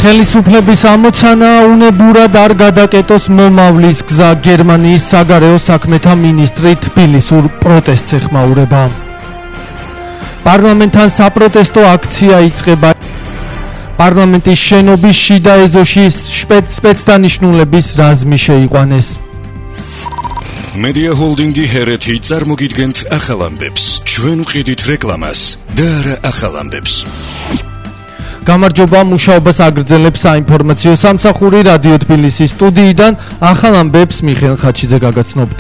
ხელისუფლების ამოცანა უნებურად არ გადაკეტოს მომავლის გზა. გერმანიის საგარეო საქმეთა მინისტრი თბილისურ პროტესტს ეხმაურება. პარლამენტთან საპროტესტო აქცია იწყება. პარლამენტის შენობის შიდა ეზოში სპეცდანიშნულების რაზმი შეიყვანეს. Media Holdingi Hereti წარმოგიდგენთ ახალ ამბებს. ჩვენ ვყიდით რეკლამას და არა ახალ ამბებს. გამარჯობა, მუშაობას აგრძელებს საინფორმაციო სამსახური რადიო თბილისის სტუდიიდან. ახალ ამბებს მიხეილ ხაჩიძე გაგაცნობთ.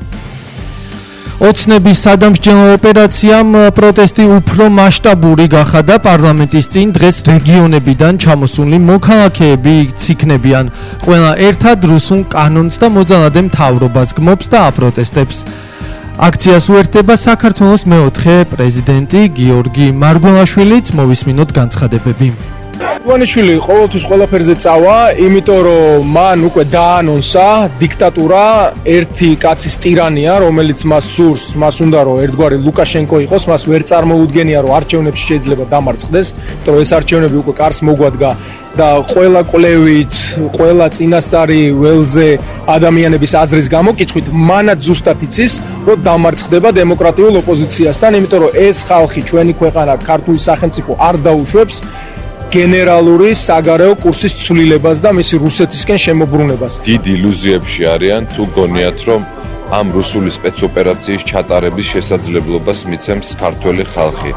ოცნების სადამსჯელო ოპერაციამ პროტესტი უფრო მასშტაბური გახადა. პარლამენტის წინ დღეს რეგიონებიდან ჩამოსული მოქალაქეები იქნებიან. ყველა ერთად რუსულ კანონს და მოძალადე მთავრობას გმობს და აპროტესტებს. აქციას უერთდება საქართველოს მეოთხე პრეზიდენტი გიორგი მარგველაშვილიც. მოვისმინოთ განცხადებები. ივანიშვილი ყოველთვის ყველაფერზე წავა, იმიტომ რომ მან უკვე დაანონსა დიქტატურა, ერთი კაცის ტირანია, რომელიც მას სურს, მას უნდა რომ ერთგვარი ლუკაშენკო იყოს, მას ვერ წარმოუდგენია რომ არჩევნებში შეიძლება დამარცხდეს, იმიტომ რომ ეს არჩევნები უკვე კარს მოგვადგა და ყველა კვლევით, ყველა წინასწარი ველზე ადამიანების აზრის გამოკითხვით მანაც ზუსტად იცის, რომ დამარცხდება დემოკრატიულ ოპოზიციასთან, იმიტომ რომ ეს ხალხი, ჩვენი ქვეყანა, ქართული სახელმწიფო არ დაუშვებს გენერალური საგარეო კურსის ცვლილებას და მისი რუსეთისკენ შემოbrunებას. დიდ ილუზიებში არიან თუ გონიათ რომ ამ რუსული სპეცოპერაციის ჩატარების შესაძლებლობას მიცემს ქართველი ხალხი.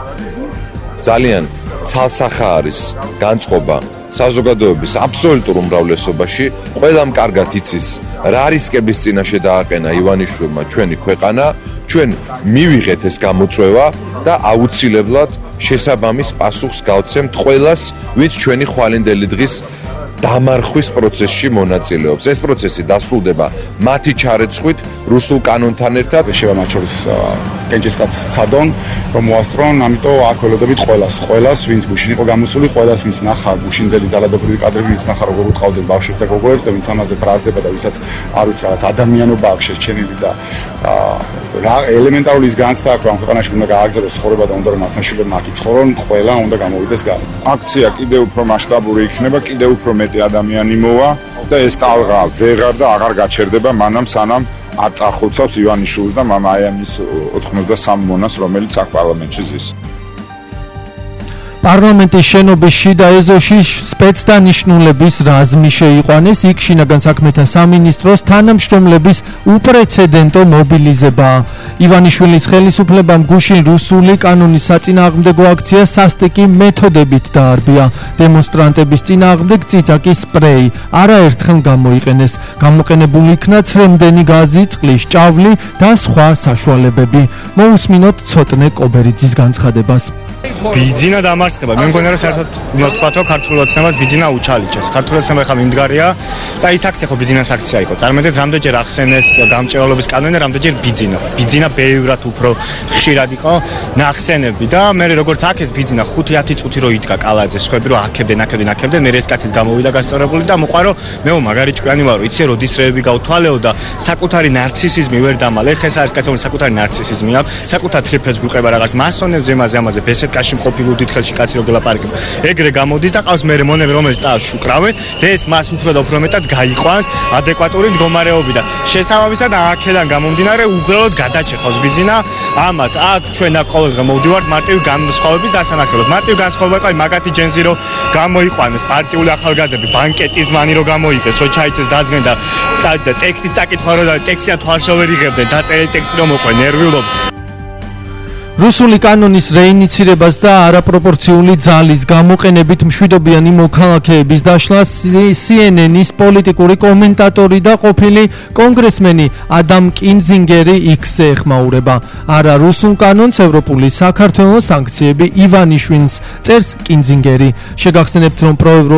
ძალიან ცალსახა არის განწყობა საზოგადოების აბსოლუტურ უმრავლესობაში. ყველამ კარგად იცის რა რისკების წინაშე დააყენა ივანიშვილმა ჩვენი ქვეყანა, ჩვენ მივიღეთ ეს გამოწვევა და აუცილებლად შესაბამის პასუხს გავცემთ ყველას, ვინც ჩვენი ხვალინდელი დღის დამარხვის პროცესში მონაწილეობს. ეს პროცესი დასრულდება მათი ჩარეცხვით რუსულ კანონთან ერთად. შევა მათ შორის კენჭისკაც ცადონ რომ მოასწრონ, ამიტომ აქ ველოდებით ყველას, ვინც გუშინ იყო გამოსული, ყველას ვინც ნახა გუშინდელი ძალადობრივი კადრები, ვინც ნახა როგორ უწყავდნენ ბავშვებს და გოგოებს და ვინც ამაზე ბრაზდება და ვისაც არ ვიცი რაღაც ადამიანობა აქვს შეჩენილი და რა ელემენტარული ის განცდა აქვს ამ ქვეყანაში უნდა გააგრძელოს ცხოვრება და უნდა რომ მათთან შვილებმა აქ იცხოვრონ, ყველა უნდა გამოვიდეს გარე. აქცია კიდევ უფრო მასშტაბური იქნება, კიდევ უფრო მეტი ადამიანი მოვა და ეს ტალღა ვეღარ და აღარ გაჩერდება მანამ სანამ არ წახოცავს ივანიშვილს და მამაიამის 93 მონას, რომელიც აქ პარლამენტში ზის. პარლამენტის შენობის შიდა ეზოში სპეცდანიშნულების რაზმი შეიყვანეს. იქ შინაგან საქმეთა სამინისტროს თანამშრომლების უპრეცედენტო მობილიზებაა. ივანიშვილის ხელისუფლებამ გუშინ რუსული კანონის საწინააღმდეგო აქცია სასტიკი მეთოდებით დაარბია. დემონსტრანტების წინააღმდეგ წიწაკის სპრეი არაერთხელ გამოიყენეს. გამოყენებული იქნა ცრემდენი გაზი, წყლის ჭავლი და სხვა საშუალებები. მოусმინოთ ცოტნე კობერიძის განცხადებას. ბიძინა დამარცხება. მე მგონია რომ საერთოდ უნდა ვთქვათ, რომ ქართულ ოცნებას ბიძინა უჩალიჩეს. ქართულ ოცნება ხა მიმდგარია და ის აქცია ხო ბიძინას აქცია იყო. წარმოდეთ, რამდენჯერ ახსენეს გამჭირვალობის კანონი, რამდენჯერ ბიძინა. ბიძინა ბევრად უფრო ხშირად იყო ნახსენები და მე როგორც აქ ეს ბიძინა 5-10 წუთი რო იდგა კალაძე, სხვები რო აქებდნენ, მე ეს კაცის გამოვიდა გასწორებული და მოყვა რომ მეო მაგარი ჭკვიანი ვარო, იცი რომ დისრეები გავთვალეო და საკუთარი ნარცისიზმი ვერ დამალე. ხე ეს არის კაცი, რომელიც საკუთარი ნარცისიზმი აქვს, საკუთარ თრიფებს გვიყება რაღაც მასონებს, ამაზე ბესედკაში მყოფი ლუდითხელში კაცი რო გელაპარაკება. ეგრე გამოდის და ყავს მე მონები, რომელიც ტალს უკრავენ და ეს მას უფრო და უფრო მეტად გაიყვანს ადეკვატური მდგომარეობიდან. შესაბამისად აქედან გამომდინარე უბრალოდ გადაჭეხავს ბიძინა. ამათ აქ ჩვენ აქ ყოველდღე მოვდივართ მარტივი განსხვავების დასანახებლად. მარტივი განსხვავება იყო მაგათი ჯენზი რო გამოიყვანეს პარტიული ახალგაზრდები, ბანკეტის მანი რო გამოიგეს, რო ჩაიცეს დადგენ და ტექსტის წაკითხვა რო და ტექსტია თვალშო ვერ იღებდნენ, დაწერილი ტექსტი რომ მოყვე ნერვიულობ. რუსული კანონის რეინიცირებას და არაპროპორციული ძალის გამოყენებით მშვიდობიანი მოქალაქეების დაშლა CNN-ის პოლიტიკური კომენტატორი და ყოფილი კონგრესმენი ადამ კინზინგერი X-ზე ეხმაურება. არა რუსულ კანონს ევროპული საქართველოს სანქციები ივანიშვილს, წერს კინზინგერი. შეგახსენებთ, რომ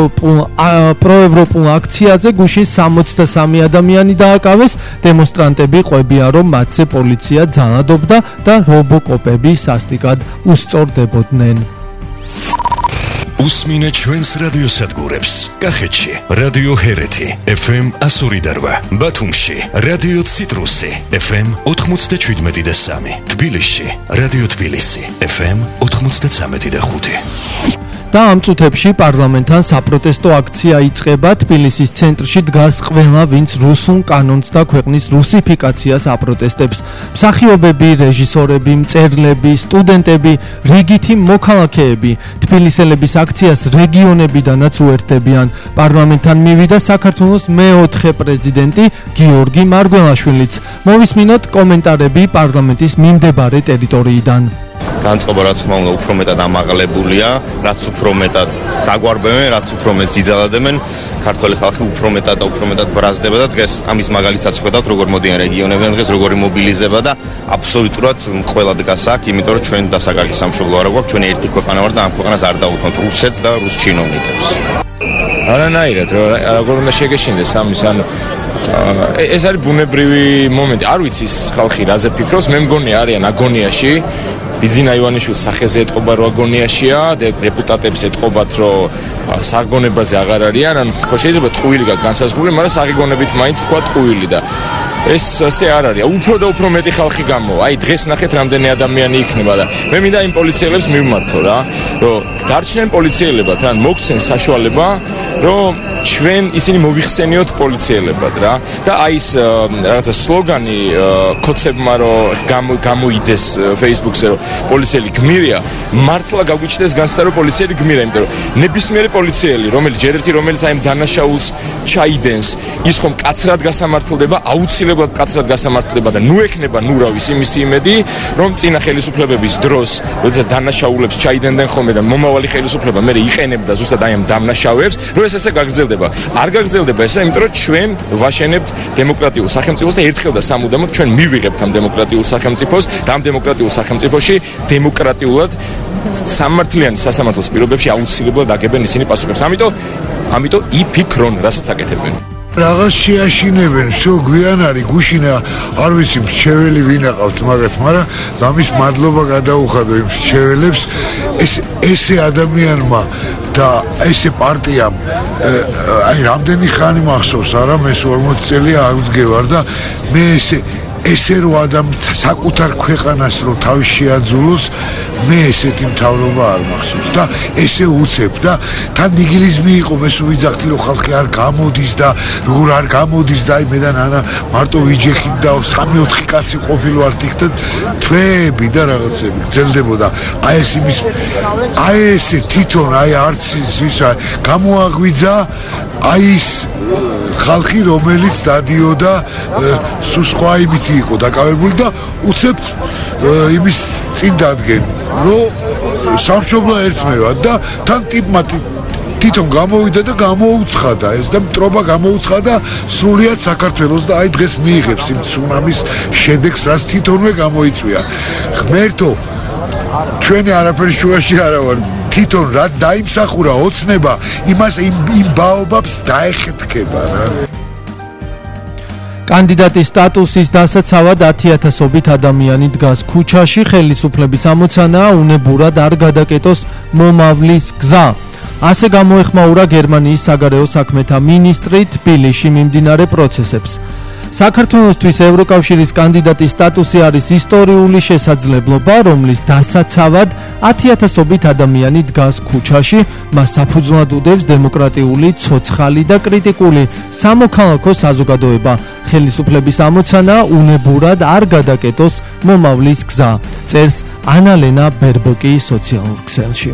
პროევროპულ აქციაზე გუშინ 63 ადამიანი დააკავეს. დემონსტრანტები ყვებიან, რომ მათზე პოლიცია ძალადობდა და რობოკოპები სასტიკად უსწორდებოდნენ. უსმინე ჩვენს რადიოსადგურებს. კახეთში რადიო ჰერეთი FM 102.8, ბათუმში რადიო ციტრუსი FM 97.3, თბილისში რადიო თბილისი FM 93.5. და ამ წუთებში პარლამენტთან საპროტესტო აქცია იწყება. თბილისის ცენტრში დგას ყველა, ვინც რუსულ კანონს და ქვეყნის რუსიფიკაციას აპროტესტებს. მსახიობები, რეჟისორები, მწერლები, სტუდენტები, რიგითი მოქალაქეები თბილისელების აქციას რეგიონებიდანაც უერთდებიან. პარლამენტთან მივიდა საქართველოს მეოთხე პრეზიდენტი გიორგი მარგველაშვილიც. მოვისმინოთ კომენტარები პარლამენტის მიმდებარე ტერიტორიიდან. განწყობა რაც თქმა უნდა უფრო მეტად ამაღლებულია, რაც უფრო მეტად დაგვარბებენ, რაც უფრო მეტ ზიძალადებენ, ქართველი ხალხი უფრო მეტად და უფრო მეტად ბრაზდება და დღეს ამის მაგალითსაც ხედავთ, როგორ მოდიან რეგიონებიდან, დღეს როგორი მობილიზება და აბსოლუტურად ყველა დგას აქ, იმიტომ რომ ჩვენ დასაკარგი სამშობლო არ გვაქვს, ჩვენი ერთი ქვეყანა ვარ და ამ ქვეყანას არ დავუთმოთ რუსეთს და რუს ჩინოვნიკებს. არანაირად როგორ უნდა შეგეშინდეს ამის, ანუ ეს არის ბუნებრივი მომენტი. არ ვიცი ის ხალხი რაზე ფიქრობს, მე მგონი არიან აგონიაში. ბიძინა ივანიშვილის სახეზე ეთყობა რომ აგონიაშია, დეპუტატებს ეთყობათ რომ საგონებაზე აღარ არიან, ანუ ხო შეიძლება ტყუილი გაქვს განსაზღვრული, მაგრამ საგონებით მაინც თქვა ტყუილი და ეს ასე არ არის. უფრო და უფრო მეტი ხალხი გამოვა. აი დღეს ნახეთ რამდენი ადამიანი იქნება და მე მინდა იმ პოლიციელებს მივმართო რა, რომ დარჩნენ პოლიციელებთან მოგცენ საშუალება, რომ ჩვენ ისინი მოიხსენიოთ პოლიციელებად რა და აი ეს რაღაცა სლოგანი კოცებმა რომ გამოიდეს Facebook-ზე რომ პოლიციელი გმირია, მართლა გაგვიჩნდეს განცდა რომ პოლიციელი გმირია, იმიტომ რომ ნებისმიერი პოლიციელი, რომელიც აი ამ დანაშაულს ჩაიდენს, ის ხომ კაცრად გასამართლდება, აუცილებლად კაცრად გასამართლდება და ნუ ექნება ნურავის იმისი იმედი, რომ წინა ხელისუფლებების დროს, როდესაც დანაშაულებს ჩაიდენდნენ ხოლმე და მომავალი ხელისუფლება მე იყენებდა ზუსტად აი ამ დამნაშავეებს, რომ ეს ესე გაგრძელდება. არ გაგრძელდება ესა, იმიტომ რომ ჩვენ ვაშენებთ დემოკრატიულ სახელმწიფოს და ერთხელ და სამუდამოდ ჩვენ მივიღებთ ამ დემოკრატიულ სახელმწიფოს და ამ დემოკრატიულ სახელმწიფოში დემოკრატიულად სამართლიანი სასამართლოს პირობებში აუცილებლად აგებენ ისინი პასუხებს. ამიტომ იფიქრონ, რასაც აკეთებენ. რაღაც შეაშინებენ, всё გვიან არის გუშინა, არ ვიცი მრჩეველი ვინ აყავთ მაგათ, მაგრამ ამის მადლობა გადაუხადო იმ მრჩეველებს, ესე ადამიანმა და ესე პარტიამ აი რამდენი ხანი მახსოვს არა, მე 40 წელია აღდგევარ და მე ესე რო ადამი საკუთარ ქვეყანას რო თავის შეაძულოს, მე ესეთი მთავრობა არ მახსოვს და ესე უცებ და თან ნიგილიზმი იყო, მე სულ ვიძახთი რომ ხალხი არ გამოდის და როგორ არ გამოდის და აი მე და ნანა მარტო ვიჯეხით და 3-4 კაცი ყოფილვართ იქ და თვეები და რაღაცები გრძელდებოდა. აი ესე თვითონ აი არც ისა გამოაღვიძა აი ის ხალხი რომელიც დადიოდა სულ სხვა იმით იყო დაკავებული და უცებ იმის წინ დადგენ რომ სამშობლო ერთმევა და თან ტიპმა თვითონ გამოვიდა და გამოუცხადა ეს და მტრობა გამოუცხადა სრულიად საქართველოს და აი დღეს მიიღებს იმ ცუნამის შედეგს რაც თვითონვე გამოიწვია. ღმერთო ჩვენი არაფერი შუაში არა ვარ, თვითონ რაც დაიმსახურა ოცნება იმას იმ ბაობაბს დაეხეთქება რა. კანდიდატის სტატუსის დასაცავად 10,000-ობით ადამიანი დგას ქუჩაში. ხელისუფლების ამოცანაა უნებურად არ გადაკეტოს მომავლის გზა. ასე გამოეხმაურა გერმანიის საგარეო საქმეთა მინისტრი თბილისში მიმდინარე პროცესებს. საქართველოსთვის ევროკავშირის კანდიდატის სტატუსი არის ისტორიული შესაძლებლობა, რომლის დასაცავად 10,000-ობით ადამიანი დგას ქუჩაში. მას საფუძვლად უდევს დემოკრატიული, ცოცხალი და კრიტიკული სამოქალაქო საზოგადოება. ხელისუფლების ამოცანაა უნებურად არ გადაკეტოს მომავლის გზა, წერს ანალენა ბერბოკი სოციალურ ქსელში.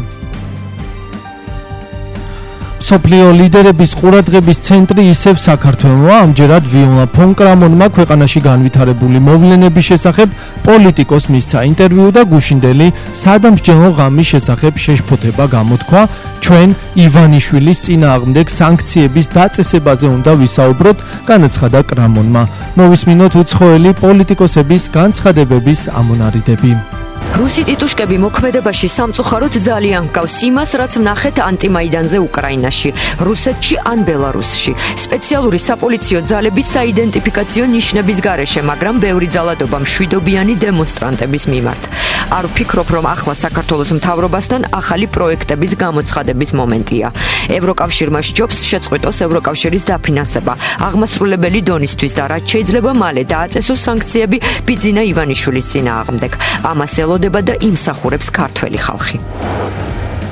სოფლიო ლიდერების ყურადღების ცენტრი ისევ საქართველოა. ამჯერად ვიოლა ფონ კრამონმა ქვეყანაში განვითარებული მოვლენების შესახებ პოლიტიკოს მისცა ინტერვიუ და გუშინდელი სადამსჯელო ღამის შესახებ შეშფოთება გამოთქვა. ჩვენ ივანიშვილის წინააღმდეგ სანქციების დაწესებაზე უნდა ვისაუბროთ, განაცხადა კრამონმა. მოვისმინოთ უცხოელი პოლიტიკოსების განცხადებების ამონარიდები. რუსი ტიტუშკები მოქმედებაში სამწუხაროდ ძალიან ჰგავს იმას, რაც ვნახეთ ანტიმაიდანზე უკრაინაში, რუსეთში ან ბელარუსში. სპეციალური საპოლიციო ძალების საიდენტიფიკაციო ნიშნების გარეშე, მაგრამ ბევრი ძალადობა მშვიდობიანი დემონსტრანტების მიმართ. არ ვფიქრობ, რომ ახლა საქართველოს მთავრობასთან ახალი პროექტების გამოცხადების მომენტია. ევროკავშირმა სჯობს შეწყვიტოს ევროკავშირის დაფინანსება აღმასრულებელი დონისთვის და რაც შეიძლება მალე დააწესოს სანქციები ბიძინა ივანიშვილის წინააღმდეგ. ამას ელოდება და იმსახურებს ქართველი ხალხი.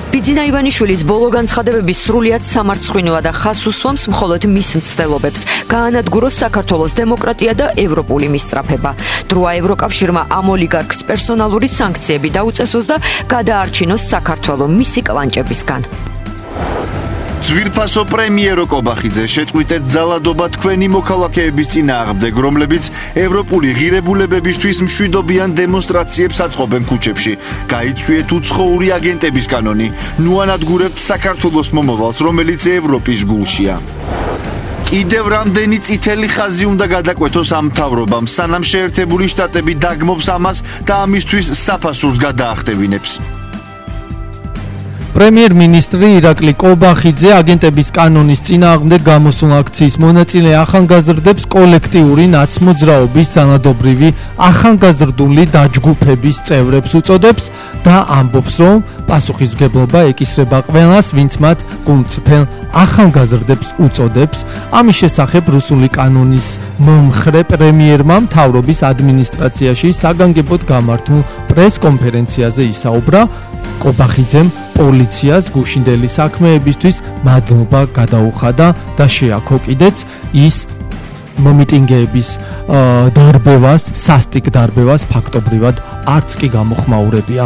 ბიძინა ივანიშვილის ბოლო განცხადებების სრულიად სამარცხვინოა და ხაზს უსვამს მხოლოდ მის მცდელობებს. გაანადგუროს საქართველოს დემოკრატია და ევროპული მისწრაფება. დროა ევროკავშირმა ამ ოლიგარქს პერსონალური სანქციები დაუწესოს და გადაარჩინოს საქართველო მისი კლანჭებისგან. ძვირფასო პრემიერო კობახიძე შეწყვიტეთ ძალადობა თქვენი მოქალაქეების წინააღმდეგ, რომლებიც ევროპული ღირებულებებისთვის მშვიდობიან დემონსტრაციებს აწყობენ ქუჩებში. გაიწვიეთ უცხოური აგენტების კანონი. ნუ ანადგურებთ საქართველოს მომავალს, რომელიც ევროპის გულშია. კიდევ რამდენი წითელი ხაზი უნდა გადაკვეთოს ამ მთავრობამ, სანამ შეერთებული შტატები დაგმობს ამას და ამისთვის საფასურს გადაახტევინებს. პრემიერ-მინისტრი ირაკლი კობახიძე აგენტების კანონის წინააღმდეგ გამოსულ აქციის მონაწილე ახალგაზრდებს კოლექტიური ნაცმოძრაობის ძალადობრივი ახალგაზრდული დაჯგუფების წევრებს უწოდებს და ამბობს, რომ პასუხისმგებლობა ეკისრება ყველას, ვინც მათ გულწრფელ ახალგაზრდებს უწოდებს. ამის შესახებ რუსული კანონის მომხრე პრემიერმა მთავრობის ადმინისტრაციაში საგანგებოდ გამართულ პრეს-კონფერენციაზე ისაუბრა. კობახიძემ პოლიციას გუშინდელი საქმეებისთვის მადლობა გადაუხადა და შეაქო კიდეც ის მომიტინგეების დარბევას, სასტიკ დარბევას ფაქტობრივად არც კი გამოხმაურებია.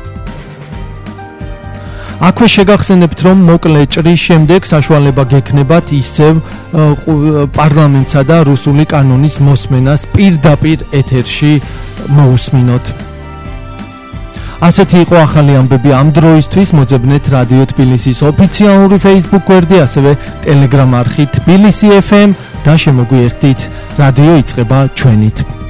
აქვე შეგახსენებთ, რომ მოკლე ჭრის შემდეგ საშუალება გექნებათ ისევ პარლამენტსა და რუსული კანონის მოსმენას პირდაპირ ეთერში მოусმინოთ. ასეთი იყო ახალი ამბები ამ დროისთვის. მოძებნეთ რადიო თბილისის ოფიციალური Facebook გვერდი, ასევე Telegram არხი თბილისი FM და შემოგვიერთდით. რადიო იწყება ჩვენით.